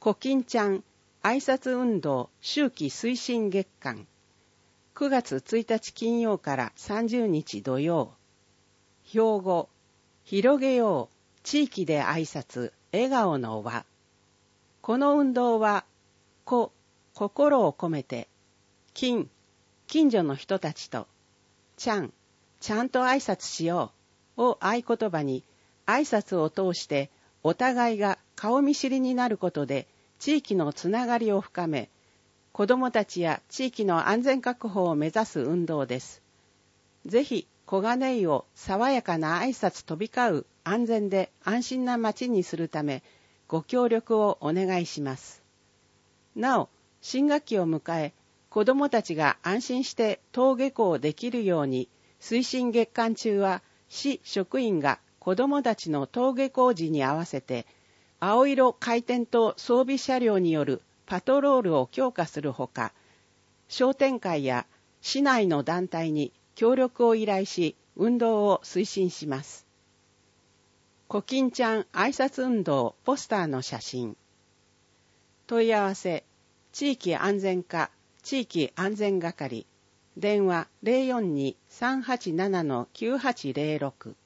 コキンちゃん挨拶運動秋季推進月間9月1日金曜から30日土曜。標語、広げよう地域で挨拶笑顔の輪。この運動は心を込めて、近所の人たちと、ちゃんと挨拶しようを合言葉に、挨拶を通してお互いが顔見知りになることで地域のつながりを深め、子どもたちや地域の安全確保を目指す運動です。ぜひ小金井を爽やかな挨拶飛び交う安全で安心な街にするためご協力をお願いします。なお、新学期を迎え、子どもたちが安心して登下校できるように推進月間中は市職員が子どもたちの登下校時に合わせて青色回転灯装備車両によるパトロールを強化するほか、商店会や市内の団体に協力を依頼し運動を推進します。コキンちゃん挨拶運動ポスターの写真。問い合わせ、地域安全課地域安全係、電話 042-387-9806